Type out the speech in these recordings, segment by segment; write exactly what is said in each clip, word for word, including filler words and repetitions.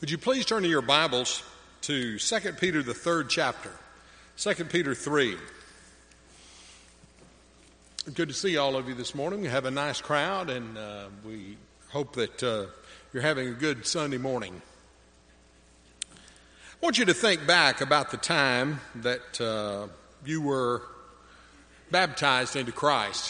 Would you please turn to your Bibles to Second Peter, the third chapter, Second Peter three. Good to see all of you this morning. We have a nice crowd, and uh, we hope that uh, you're having a good Sunday morning. I want you to think back about the time that uh, you were baptized into Christ.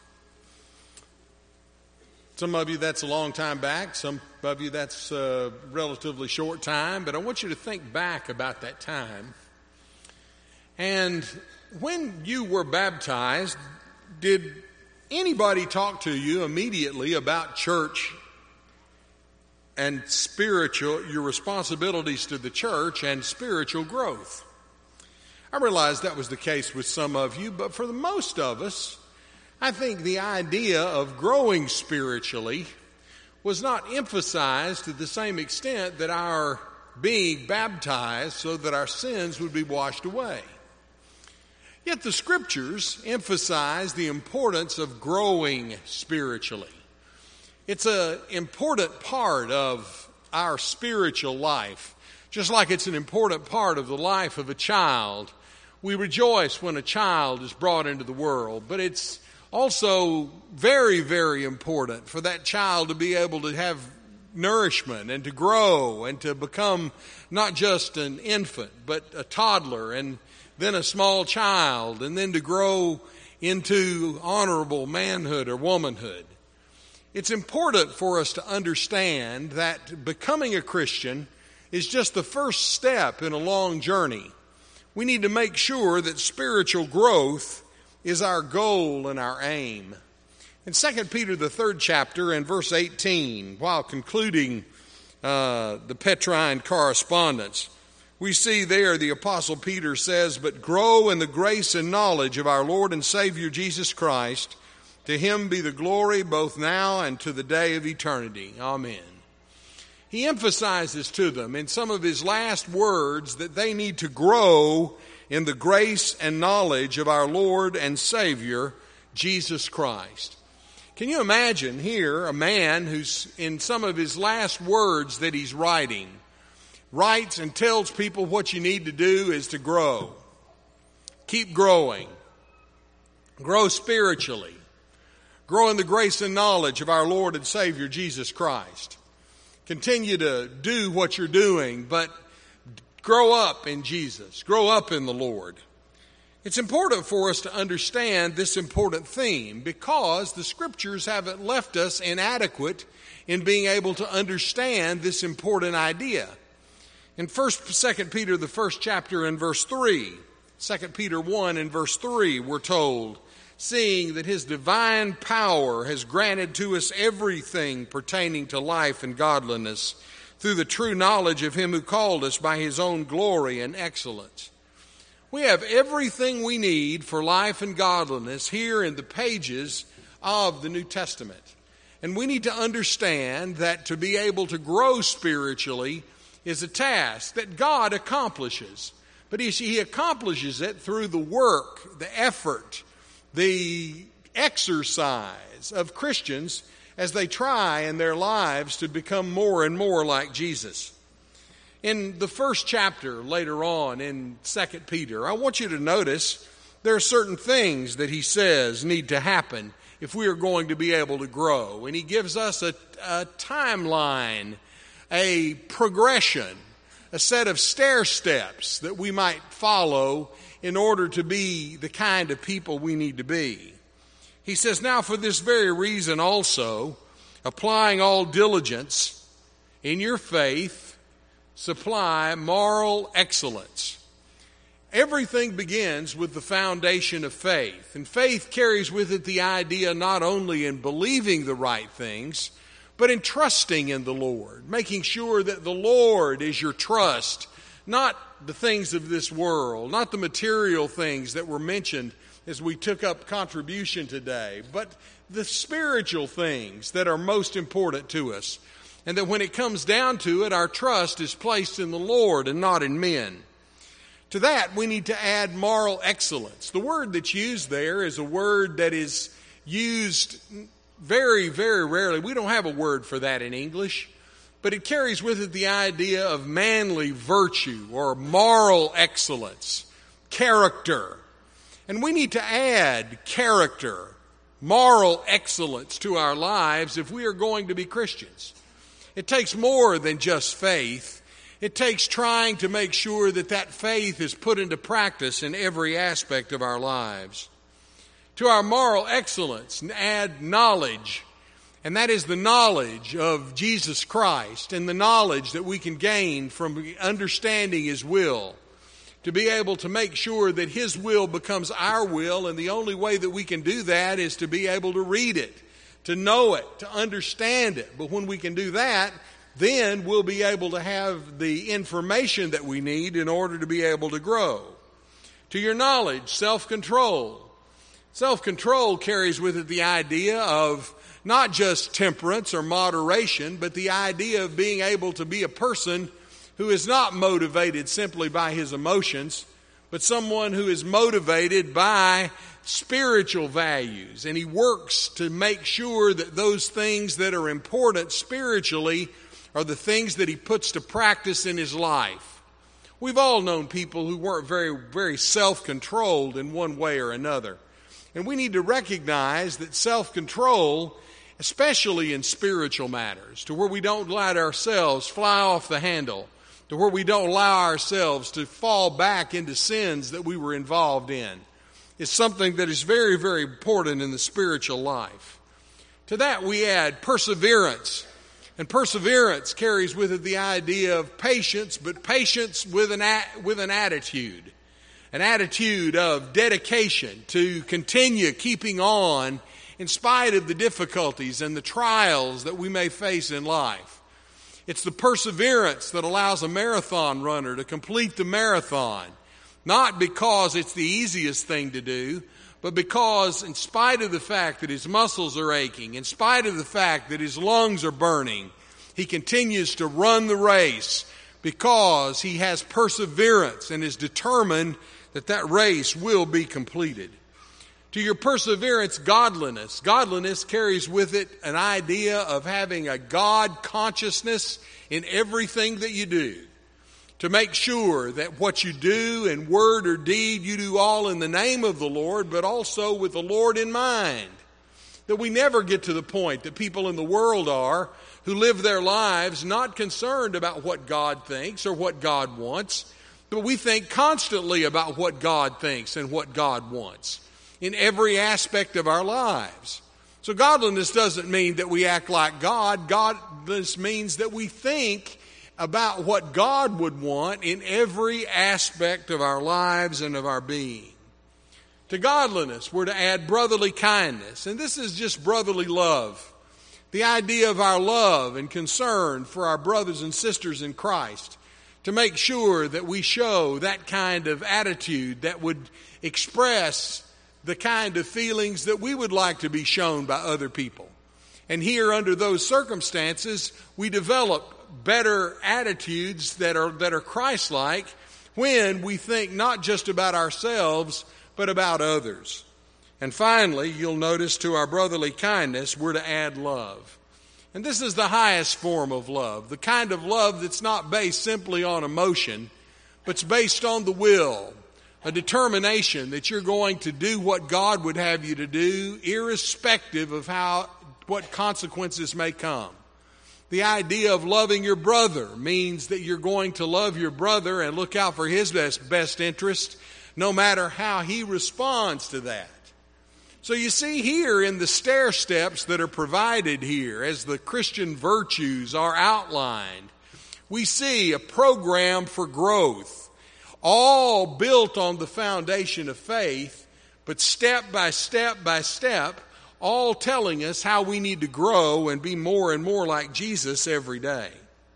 Some of you, that's a long time back. Some of you, that's a relatively short time. But I want you to think back about that time. And when you were baptized, did anybody talk to you immediately about church and spiritual, your responsibilities to the church and spiritual growth? I realize that was the case with some of you, but for the most of us, I think the idea of growing spiritually was not emphasized to the same extent that our being baptized so that our sins would be washed away. Yet the Scriptures emphasize the importance of growing spiritually. It's an important part of our spiritual life, just like it's an important part of the life of a child. We rejoice when a child is brought into the world, but it's also very, very important for that child to be able to have nourishment and to grow and to become not just an infant, but a toddler and then a small child, and then to grow into honorable manhood or womanhood. It's important for us to understand that becoming a Christian is just the first step in a long journey. We need to make sure that spiritual growth is our goal and our aim. In Second Peter, the third chapter, and verse eighteen, while concluding uh, the Petrine correspondence, we see there the Apostle Peter says, "But grow in the grace and knowledge of our Lord and Savior Jesus Christ. To him be the glory both now and to the day of eternity. Amen." He emphasizes to them in some of his last words that they need to grow in the grace and knowledge of our Lord and Savior, Jesus Christ. Can you imagine here a man who's in some of his last words that he's writing, writes and tells people what you need to do is to grow. Keep growing. Grow spiritually. Grow in the grace and knowledge of our Lord and Savior, Jesus Christ. Continue to do what you're doing, but grow up in Jesus. Grow up in the Lord. It's important for us to understand this important theme because the Scriptures haven't left us inadequate in being able to understand this important idea. In First, Second Peter, the first chapter, in verse three, Second Peter one and verse three, we're told, "Seeing that his divine power has granted to us everything pertaining to life and godliness, through the true knowledge of him who called us by his own glory and excellence." We have everything we need for life and godliness here in the pages of the New Testament. And we need to understand that to be able to grow spiritually is a task that God accomplishes. But he, he accomplishes it through the work, the effort, the exercise of Christians as they try in their lives to become more and more like Jesus. In the first chapter later on in Second Peter, I want you to notice there are certain things that he says need to happen if we are going to be able to grow. And he gives us a, a timeline, a progression, a set of stair steps that we might follow in order to be the kind of people we need to be. He says, "Now for this very reason also, applying all diligence in your faith, supply moral excellence." Everything begins with the foundation of faith. And faith carries with it the idea not only in believing the right things, but in trusting in the Lord, making sure that the Lord is your trust, not the things of this world, not the material things that were mentioned as we took up contribution today, but the spiritual things that are most important to us. And that when it comes down to it, our trust is placed in the Lord and not in men. To that, we need to add moral excellence. The word that's used there is a word that is used very, very rarely. We don't have a word for that in English. but it carries with it the idea of manly virtue or moral excellence, character. And we need to add character, moral excellence to our lives if we are going to be Christians. It takes more than just faith. It takes trying to make sure that that faith is put into practice in every aspect of our lives. To our moral excellence, add knowledge, and that is the knowledge of Jesus Christ and the knowledge that we can gain from understanding His will, to be able to make sure that His will becomes our will, and the only way that we can do that is to be able to read it, to know it, to understand it. But when we can do that, then we'll be able to have the information that we need in order to be able to grow. To your knowledge, self-control. Self-control carries with it the idea of not just temperance or moderation, but the idea of being able to be a person who is not motivated simply by his emotions, but someone who is motivated by spiritual values. And he works to make sure that those things that are important spiritually are the things that he puts to practice in his life. We've all known people who weren't very, very self-controlled in one way or another. And we need to recognize that self-control, especially in spiritual matters, to where we don't let ourselves fly off the handle, to where we don't allow ourselves to fall back into sins that we were involved in, is something that is very, very important in the spiritual life. To that we add perseverance. And perseverance carries with it the idea of patience, but patience with an, a- with an attitude. An attitude of dedication to continue keeping on in spite of the difficulties and the trials that we may face in life. It's the perseverance that allows a marathon runner to complete the marathon, not because it's the easiest thing to do, but because in spite of the fact that his muscles are aching, in spite of the fact that his lungs are burning, he continues to run the race because he has perseverance and is determined that that race will be completed. To your perseverance, godliness. Godliness carries with it an idea of having a God consciousness in everything that you do. To make sure that what you do in word or deed, you do all in the name of the Lord, but also with the Lord in mind. That we never get to the point that people in the world are, who live their lives not concerned about what God thinks or what God wants, but we think constantly about what God thinks and what God wants in every aspect of our lives. So godliness doesn't mean that we act like God. Godliness means that we think about what God would want in every aspect of our lives and of our being. To godliness, we're to add brotherly kindness. And this is just brotherly love. The idea of our love and concern for our brothers and sisters in Christ. To make sure that we show that kind of attitude that would express the kind of feelings that we would like to be shown by other people. And here, under those circumstances, we develop better attitudes that are, that are Christ-like when we think not just about ourselves, but about others. And finally, you'll notice to our brotherly kindness, we're to add love. And this is the highest form of love, the kind of love that's not based simply on emotion, but it's based on the will, a determination that you're going to do what God would have you to do, irrespective of how what consequences may come. The idea of loving your brother means that you're going to love your brother and look out for his best, best interest, no matter how he responds to that. So you see here in the stair steps that are provided here as the Christian virtues are outlined, we see a program for growth, all built on the foundation of faith, but step by step by step, all telling us how we need to grow and be more and more like Jesus every day.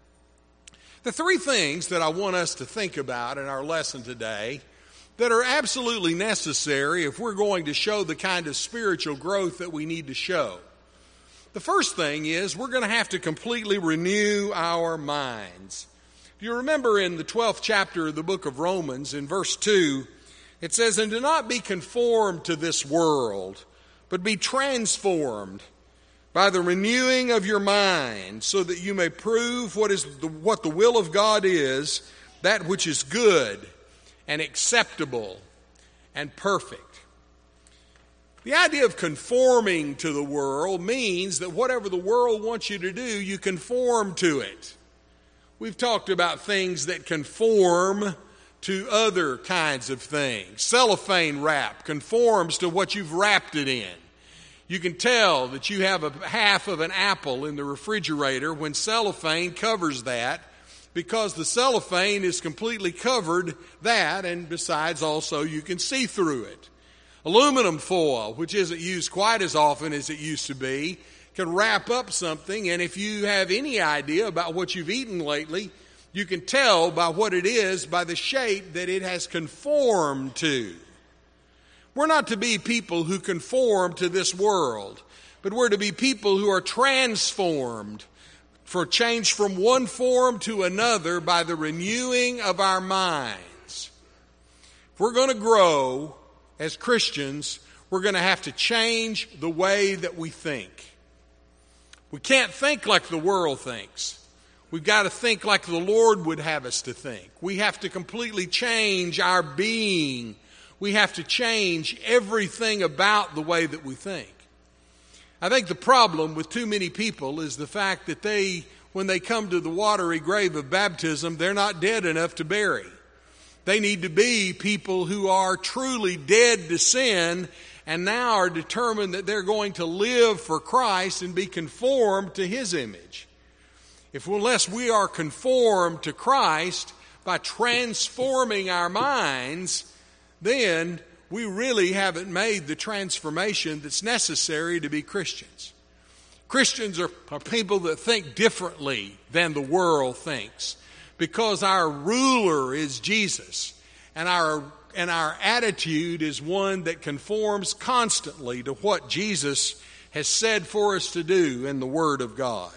The three things that I want us to think about in our lesson today that are absolutely necessary if we're going to show the kind of spiritual growth that we need to show. The first thing is we're going to have to completely renew our minds. Do you remember in the twelfth chapter of the book of Romans, in verse two, it says, "And do not be conformed to this world, but be transformed by the renewing of your mind, so that you may prove what is the, what the will of God is, that which is good and acceptable and perfect. The idea of conforming to the world means that whatever the world wants you to do, you conform to it. We've talked about things that conform to other kinds of things. Cellophane wrap conforms to what you've wrapped it in. You can tell that you have a half of an apple in the refrigerator when cellophane covers that, because the cellophane is completely covered that, and besides also you can see through it. Aluminum foil, which isn't used quite as often as it used to be, can wrap up something, and if you have any idea about what you've eaten lately, you can tell by what it is, by the shape that it has conformed to. We're not to be people who conform to this world, but we're to be people who are transformed, for change from one form to another by the renewing of our minds. If we're going to grow as Christians, we're going to have to change the way that we think. We can't think like the world thinks. We've got to think like the Lord would have us to think. We have to completely change our being. We have to change everything about the way that we think. I think the problem with too many people is the fact that they, when they come to the watery grave of baptism, they're not dead enough to bury. They need to be people who are truly dead to sin and now are determined that they're going to live for Christ and be conformed to His image. If unless we are conformed to Christ by transforming our minds, then we really haven't made the transformation that's necessary to be Christians. Christians are, are people that think differently than the world thinks, because our ruler is Jesus, and our and our attitude is one that conforms constantly to what Jesus has said for us to do in the Word of God.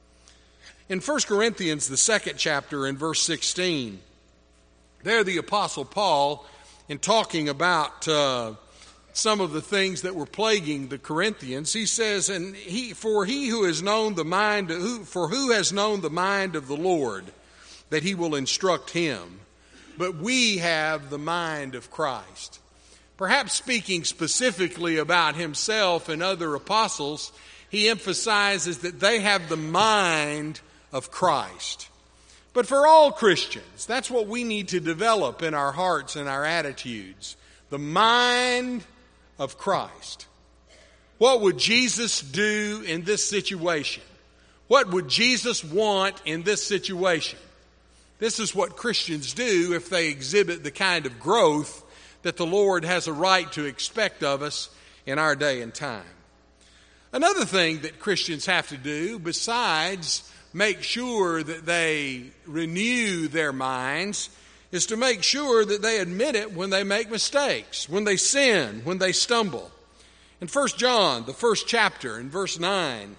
In First Corinthians, the second chapter, in verse sixteen, there the Apostle Paul, in talking about uh, some of the things that were plaguing the Corinthians, he says, "And he, for he who has known the mind, who, for who has known the mind of the Lord, that He will instruct him. But we have the mind of Christ." Perhaps speaking specifically about himself and other apostles, he emphasizes that they have the mind of Christ. But for all Christians, that's what we need to develop in our hearts and our attitudes. The mind of Christ. What would Jesus do in this situation? What would Jesus want in this situation? This is what Christians do if they exhibit the kind of growth that the Lord has a right to expect of us in our day and time. Another thing that Christians have to do, besides make sure that they renew their minds, is to make sure that they admit it when they make mistakes, when they sin, when they stumble. In First John, the first chapter, in verse nine,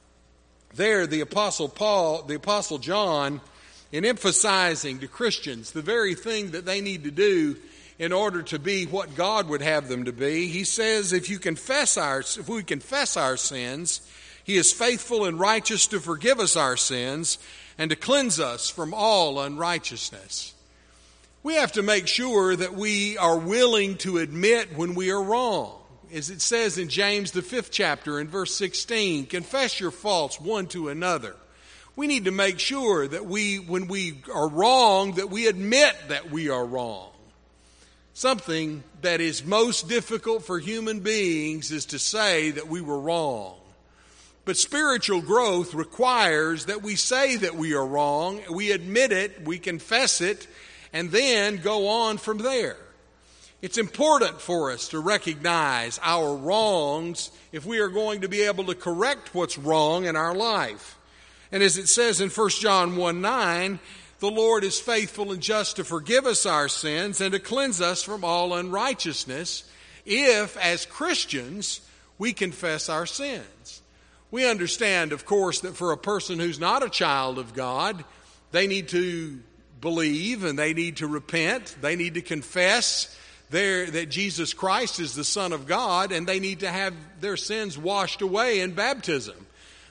there the Apostle Paul, the Apostle John, in emphasizing to Christians the very thing that they need to do in order to be what God would have them to be, he says, if you confess our, if we confess our sins, He is faithful and righteous to forgive us our sins and to cleanse us from all unrighteousness. We have to make sure that we are willing to admit when we are wrong. As it says in James, the fifth chapter, in verse sixteen, confess your faults one to another. We need to make sure that we, when we are wrong, that we admit that we are wrong. Something that is most difficult for human beings is to say that we were wrong. But spiritual growth requires that we say that we are wrong, we admit it, we confess it, and then go on from there. It's important for us to recognize our wrongs if we are going to be able to correct what's wrong in our life. And as it says in First John one nine, the Lord is faithful and just to forgive us our sins and to cleanse us from all unrighteousness if, as Christians, we confess our sins. We understand, of course, that for a person who's not a child of God, they need to believe and they need to repent. They need to confess their, that Jesus Christ is the Son of God, and they need to have their sins washed away in baptism.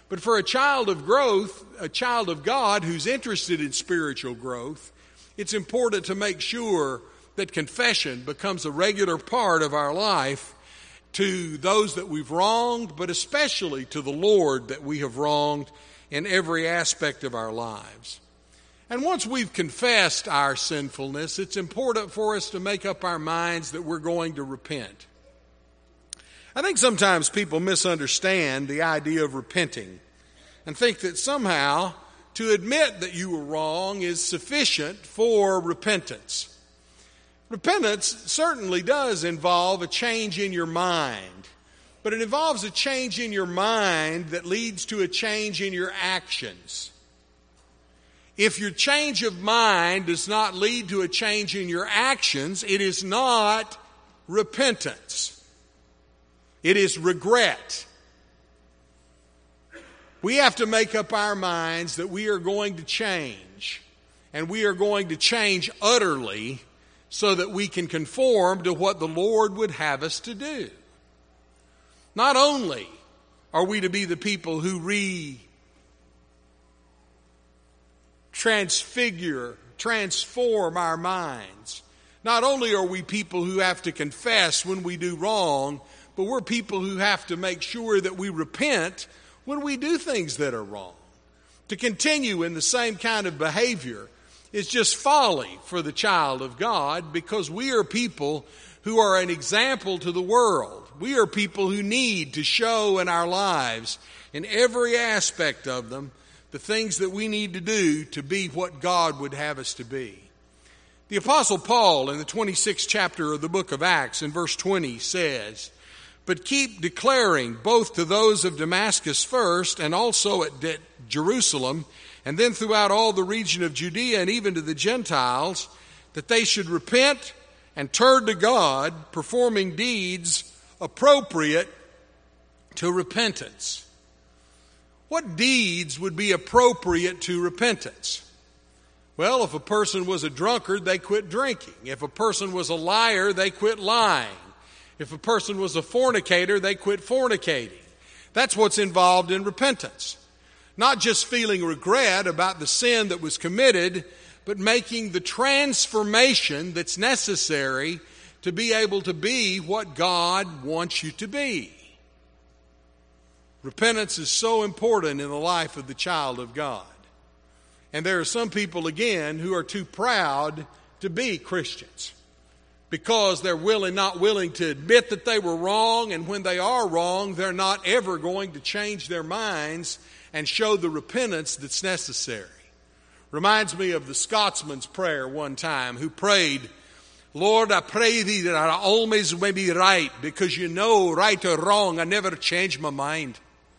But for a child of growth, a child of God who's interested in spiritual growth, it's important to make sure that confession becomes a regular part of our life to those that we've wronged, but especially to the Lord that we have wronged in every aspect of our lives. And once we've confessed our sinfulness, it's important for us to make up our minds that we're going to repent. I think sometimes people misunderstand the idea of repenting and think that somehow to admit that you were wrong is sufficient for repentance. Repentance certainly does involve a change in your mind, but it involves a change in your mind that leads to a change in your actions. If your change of mind does not lead to a change in your actions, it is not repentance. It is regret. We have to make up our minds that we are going to change, and we are going to change utterly so that we can conform to what the Lord would have us to do. Not only are we to be the people who re transfigure, transform our minds. Not only are we people who have to confess when we do wrong, but we're people who have to make sure that we repent when we do things that are wrong. To continue in the same kind of behavior is just folly for the child of God, because we are people who are an example to the world. We are people who need to show in our lives, in every aspect of them, the things that we need to do to be what God would have us to be. The Apostle Paul in the twenty-sixth chapter of the book of Acts in verse twenty says, "But keep declaring both to those of Damascus first and also at De- Jerusalem and then throughout all the region of Judea and even to the Gentiles, that they should repent and turn to God, performing deeds appropriate to repentance." What deeds would be appropriate to repentance? Well, if a person was a drunkard, they quit drinking. If a person was a liar, they quit lying. If a person was a fornicator, they quit fornicating. That's what's involved in repentance. Not just feeling regret about the sin that was committed, but making the transformation that's necessary to be able to be what God wants you to be. Repentance is so important in the life of the child of God. And there are some people, again, who are too proud to be Christians because they're willing, not willing to admit that they were wrong, and when they are wrong, they're not ever going to change their minds and show the repentance that's necessary. Reminds me of the Scotsman's prayer one time, who prayed, "Lord, I pray thee that I always may be right, because you know, right or wrong, I never change my mind."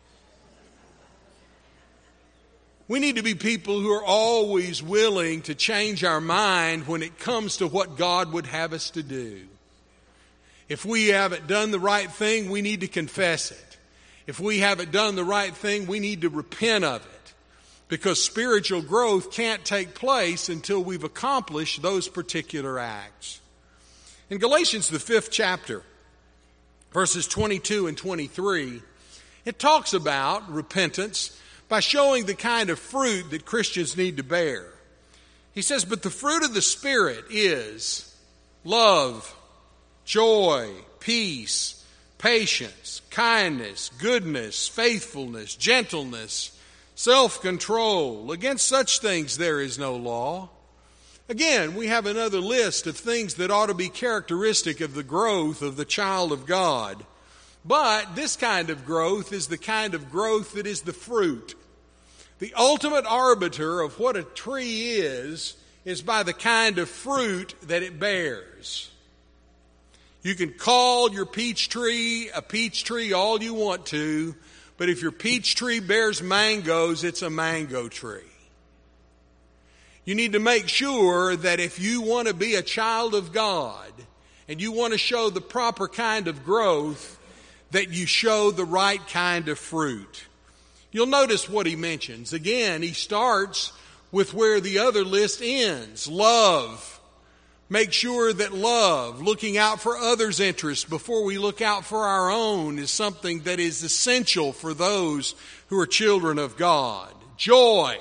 We need to be people who are always willing to change our mind when it comes to what God would have us to do. If we haven't done the right thing, we need to confess it. If we haven't done the right thing, we need to repent of it, because spiritual growth can't take place until we've accomplished those particular acts. In Galatians, the fifth chapter, verses twenty-two and twenty-three, it talks about repentance by showing the kind of fruit that Christians need to bear. He says, "But the fruit of the Spirit is love, joy, peace, patience, kindness, goodness, faithfulness, gentleness, self-control. Against such things there is no law." Again, we have another list of things that ought to be characteristic of the growth of the child of God. But this kind of growth is the kind of growth that is the fruit. The ultimate arbiter of what a tree is, is by the kind of fruit that it bears. You can call your peach tree a peach tree all you want to, but if your peach tree bears mangoes, it's a mango tree. You need to make sure that if you want to be a child of God and you want to show the proper kind of growth, that you show the right kind of fruit. You'll notice what he mentions. Again, he starts with where the other list ends. Love, Make sure that love, looking out for others' interests before we look out for our own, is something that is essential for those who are children of God. Joy.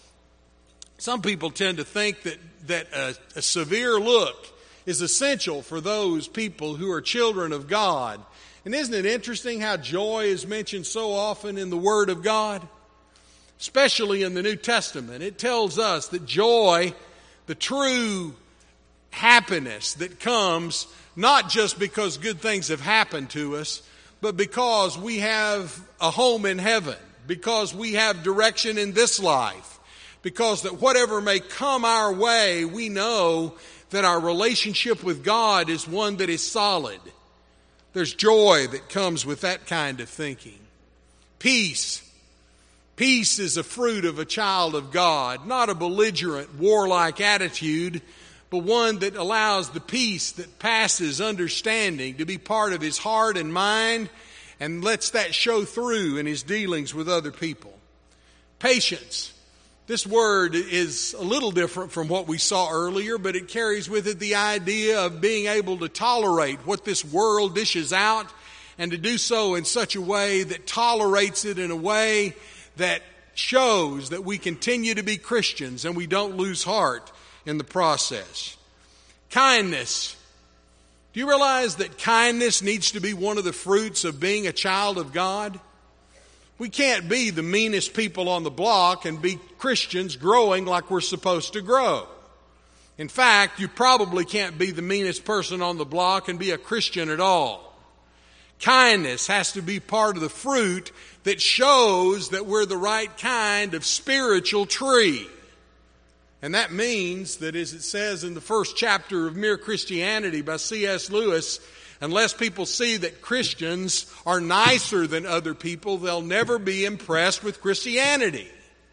Some people tend to think that, that a, a severe look is essential for those people who are children of God. And isn't it interesting how joy is mentioned so often in the Word of God? Especially in the New Testament. It tells us that joy, the true happiness that comes not just because good things have happened to us, but because we have a home in heaven, because we have direction in this life, because that whatever may come our way, we know that our relationship with God is one that is solid. There's joy that comes with that kind of thinking. Peace. Peace is a fruit of a child of God, not a belligerent, warlike attitude, but one that allows the peace that passes understanding to be part of his heart and mind and lets that show through in his dealings with other people. Patience. This word is a little different from what we saw earlier, but it carries with it the idea of being able to tolerate what this world dishes out and to do so in such a way that tolerates it in a way that shows that we continue to be Christians and we don't lose heart in the process. Kindness. Do you realize that kindness needs to be one of the fruits of being a child of God? We can't be the meanest people on the block and be Christians growing like we're supposed to grow. In fact, you probably can't be the meanest person on the block and be a Christian at all. Kindness has to be part of the fruit that shows that we're the right kind of spiritual tree. And that means that, as it says in the first chapter of Mere Christianity by C S Lewis, unless people see that Christians are nicer than other people, they'll never be impressed with Christianity.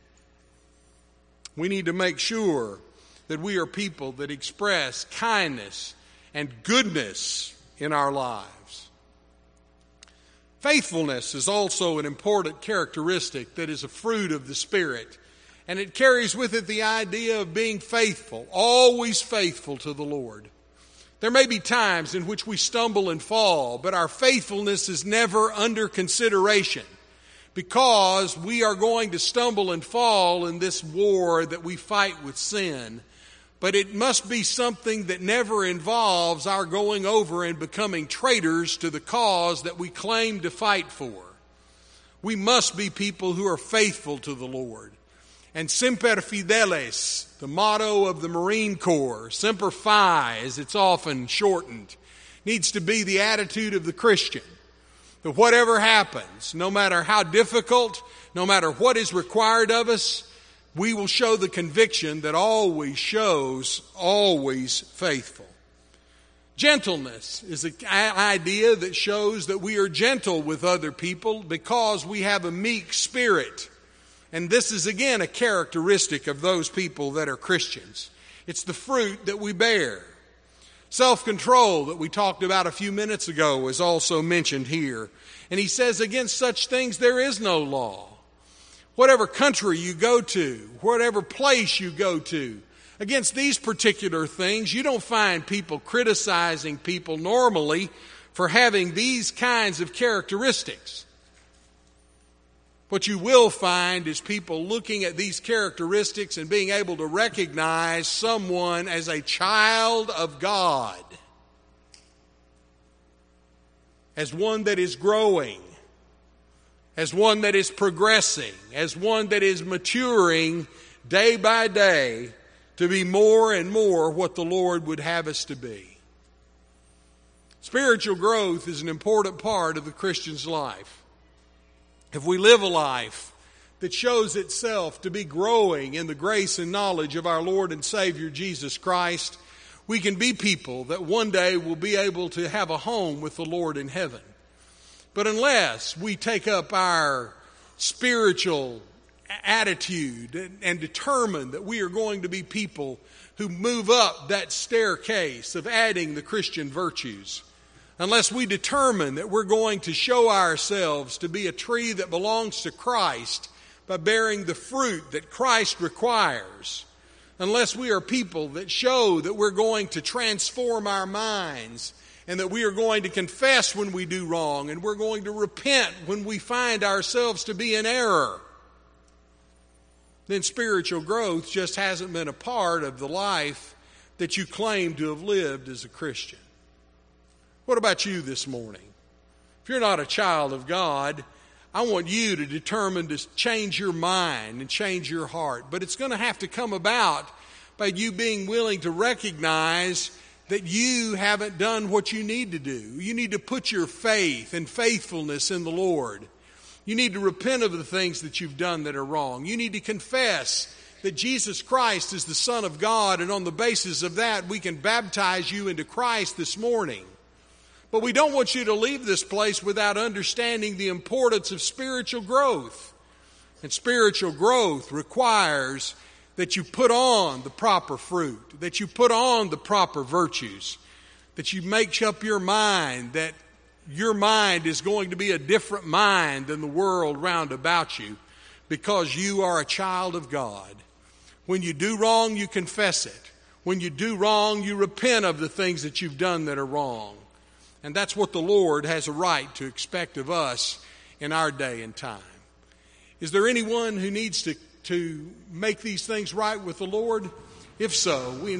We need to make sure that we are people that express kindness and goodness in our lives. Faithfulness is also an important characteristic that is a fruit of the Spirit. And it carries with it the idea of being faithful, always faithful to the Lord. There may be times in which we stumble and fall, but our faithfulness is never under consideration because we are going to stumble and fall in this war that we fight with sin. But it must be something that never involves our going over and becoming traitors to the cause that we claim to fight for. We must be people who are faithful to the Lord. And Semper Fidelis, the motto of the Marine Corps, Semper Fi, as it's often shortened, needs to be the attitude of the Christian. That whatever happens, no matter how difficult, no matter what is required of us, we will show the conviction that always shows, always faithful. Gentleness is an idea that shows that we are gentle with other people because we have a meek spirit. And this is again a characteristic of those people that are Christians. It's the fruit that we bear. Self-control that we talked about a few minutes ago is also mentioned here. And he says against such things there is no law. Whatever country you go to, whatever place you go to, against these particular things, you don't find people criticizing people normally for having these kinds of characteristics. What you will find is people looking at these characteristics and being able to recognize someone as a child of God, as one that is growing, as one that is progressing, as one that is maturing day by day to be more and more what the Lord would have us to be. Spiritual growth is an important part of the Christian's life. If we live a life that shows itself to be growing in the grace and knowledge of our Lord and Savior Jesus Christ, we can be people that one day will be able to have a home with the Lord in heaven. But unless we take up our spiritual attitude and, and determine that we are going to be people who move up that staircase of adding the Christian virtues, unless we determine that we're going to show ourselves to be a tree that belongs to Christ by bearing the fruit that Christ requires, unless we are people that show that we're going to transform our minds and that we are going to confess when we do wrong and we're going to repent when we find ourselves to be in error, then spiritual growth just hasn't been a part of the life that you claim to have lived as a Christian. What about you this morning? If you're not a child of God, I want you to determine to change your mind and change your heart. But it's going to have to come about by you being willing to recognize that you haven't done what you need to do. You need to put your faith and faithfulness in the Lord. You need to repent of the things that you've done that are wrong. You need to confess that Jesus Christ is the Son of God, and on the basis of that, we can baptize you into Christ this morning. But we don't want you to leave this place without understanding the importance of spiritual growth. And spiritual growth requires that you put on the proper fruit, that you put on the proper virtues, that you make up your mind that your mind is going to be a different mind than the world round about you because you are a child of God. When you do wrong, you confess it. When you do wrong, you repent of the things that you've done that are wrong. And that's what the Lord has a right to expect of us in our day and time. Is there anyone who needs to, to make these things right with the Lord? If so, we